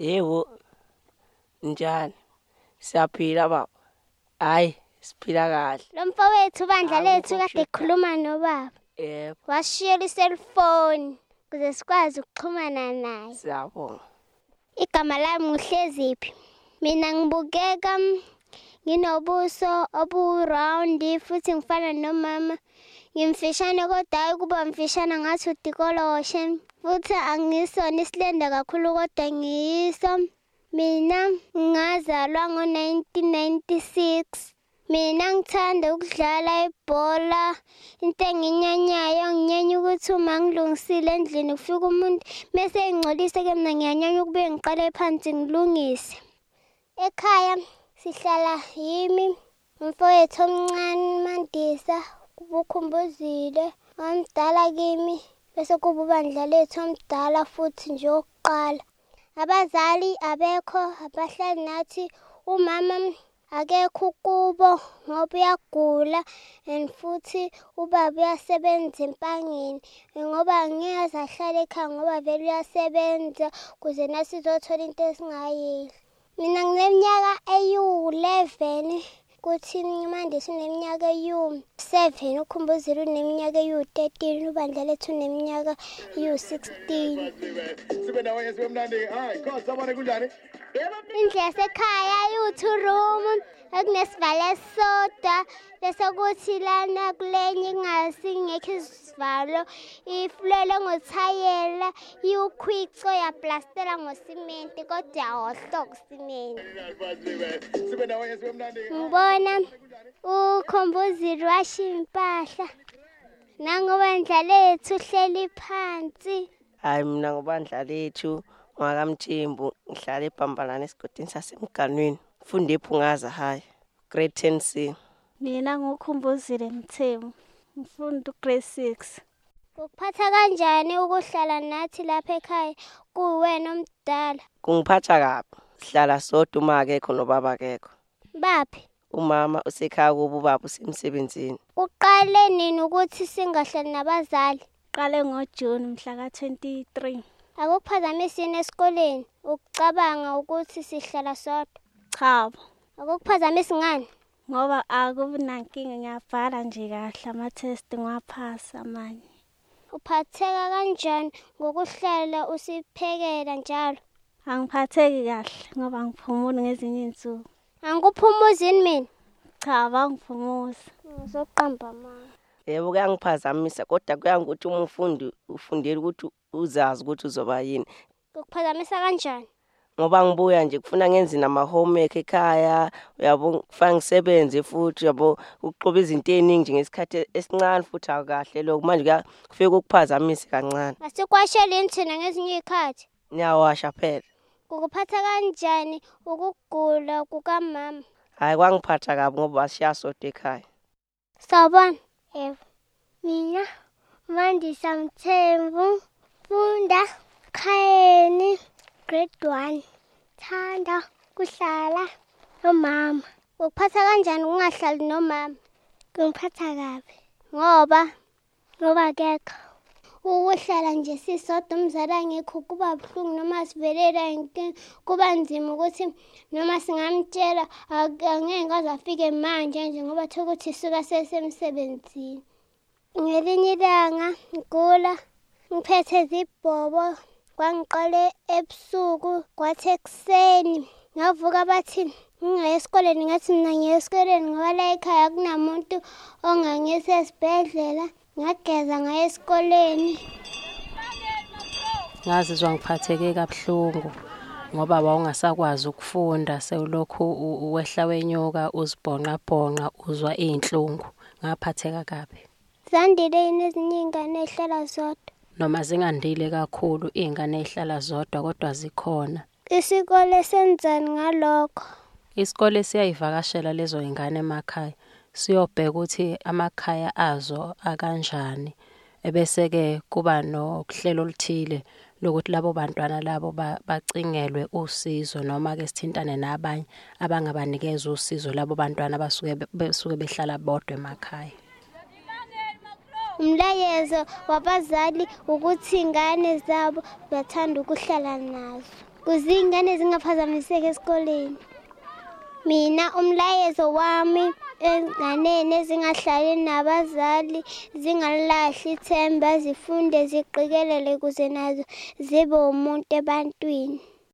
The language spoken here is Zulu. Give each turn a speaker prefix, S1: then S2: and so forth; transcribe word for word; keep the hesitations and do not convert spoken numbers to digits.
S1: Yebo. Njani? Siyaphila baba. Hayi, siphila kahle.
S2: Lo mfowethu bandla lethu kade ekhuluma nobaba.
S1: Yebo.
S2: Washiyela iselfoni ukuze sikwazi ukuxhumana naye.
S1: Siyabonga.
S2: Igama lami nguHleziphi. Mina ngibukeka nginobuso obu-round futhi ngifana nomama. Ngimfishane kodwa hayi kuba mfishane ngathi udikoloshe. Futhi angisona isilenda kakhulu kodwa ngiyiso. Mina ngazalwa ngo-nineteen ninety-six. Mina ngithanda ukudlala ibhola. Into enginyanyayo nginyanya ukuthi uma ngilungisile endlini kufika umuntu mase engcolise ke mina ngiyanyanya ukube ngiqale phansi ngilungise. Ekhaya sihlala yimi umfowethu omncane Mandisa kubukhumbuzile omdala kimi bese kuba bandla lethu omdala futhi nje oqala. Abazali abekho abahlali nathi umama akekho kubo ngoba uyagula and futhi ubaba uyasebenza empangeni ngoba ngiyeza ahlale ekhaya ngoba vele uyasebenza kuze nathi sizothola into esingayidli. Mina ngineminyaka eyu-eleven kuthi Mandisa uneminyaka eyu-seven ukhumbuzile uneminyaka eyu-thirteen ubandla lethu uneminyaka eyu-sixteen.
S3: Sibe ndawonye sibe mnandi. Hayi, khosi sabone kunjani?
S2: Indlu yasekhaya iyi-two room akunesivalo esisodwa bese kuthi lana kulenye ingasingekho isivalo ifulelwe ngothayela iyikhwico yaplastela ngosimenti kodwa awuhloka usimenti.
S3: Sibe ndawonye sibe mnandi.
S2: Ngibona ukhumbuzile washiya impahla nangobandla lethu uhleli phansi.
S1: Hayi mina ngobandla lethu ngakamthembu ngihlala eBhambalane esigodini sasemganweni. Funde ePhungaza High, grade ten C.
S4: Mina ngukhumbuzile Mthembu, ngifunda grade six.
S2: Ukuphatha kanjani ukuhlala nathi lapha ekhaya kuwena omdala?
S1: Kungiphatha kabi. Sihlala sodwa uma akekho nobaba akekho.
S2: Baphi?
S1: Umama usekhaya kuba ubaba usemsebenzini.
S2: Uqale nini ukuthi singahlali nabazali?
S4: Qale ngoJune mhla ka twenty-three.
S2: Akukuphazamisini esikoleni ukucabanga ukuthi sihlala sodwa?
S4: Cha.
S2: Akukuphazamisi ngani?
S4: Ngoba akubinankinga ngiyabhala nje kahle ama-test ngiwaphasa amanye.
S2: Uphatheka kanjani ngokuhlala usiphekela njalo?
S4: Angiphatheki kahle ngoba ngiphumula ngezinye izinsuku.
S2: Angikuphumuzini mina?
S4: Cha, bangiphumuza.
S2: Uzoqamba amanga.
S1: Yebo kuyangiphazamisa kodwa kuyangukuthi uma ufundi ufundela ukuthi uzazi ukuthi uzoba yini.
S2: Ukuphazamisa kanjani?
S1: Ngoba ngibuya nje kufuna ngenze nama homework ekhaya uyabo kufanga ngisebenze futhi uyabo ukuqoba izinto eziningi nje ngesikhathi esincane futhi akahle lokho manje kufika ukuphazamise kancane.
S2: Asikwashela inthina ngezinye izikhathi.
S1: Niyawasha phela.
S2: Ukuphatha kanjani ukugula kukamama?
S1: Hayi kwangiphatha kabi ngoba bashiya sodwa ekhaya.
S2: Sawubona. Yebo. Mina Mandisa Mthembu funda Khayeni grade one. Thanda kuhlala nomama. Ukuphatha kanjani ungahlali nomama? Ngiphatha kabi. Ngoba ngoba akekho. Ukuhlala nje sisodwa umzali angekho kuba buhlungu noma sivelela inkinga kuba nzima ukuthi noma singamtshela angeke aze afike manje nje ngoba thola ukuthi suka sesemsebenzini. Ngelinye ilanga ngigula ngiphethe izibhobo kwangiqale ebusuku kwathi ekuseni ngavuka bathi ngingaye esikoleni ngathi mina ngiye esikoleni ngoba la ekhaya kunamuntu ongangise esibhedlela. Ngageza ngaye esikoleni.
S5: Ngazizwa ngiphatheke kabuhlungu ngoba wawungasakwazi ukufunda sewulokhu uwehla wenyoka uzibhonqa bhonqa uzwa izinhlungu ngaphatheka kabi.
S2: Zandile inezinye ingane ehlala zodwa.
S5: Noma zingandile kakhulu izingane ezihlala zodwa kodwa zikhona.
S2: Isikole senzani ngalokho?
S5: Isikole siyayivakashela lezo ingane emakhaya. Siyobheka ukuthi amakhaya azo akanjani ebese ke kuba nokuhlelo oluthile lokuthi labo bantwana labo bacingelwe usizo noma ke sithintane nabanye abangabanikeza usizo labo bantwana basuke besuke behlala bodwa emakhaya.
S2: Umlayezo wabazali ukuthi ingane zabo bathanda ukuhlala nazo. kuze ingane zingaphazamiseki esikoleni. Mina umlayezo wami enganene ezingahlali nabazali zingalahli ithemba zifunde ziqikelele kuze nazo zibe umuntu ebantwini.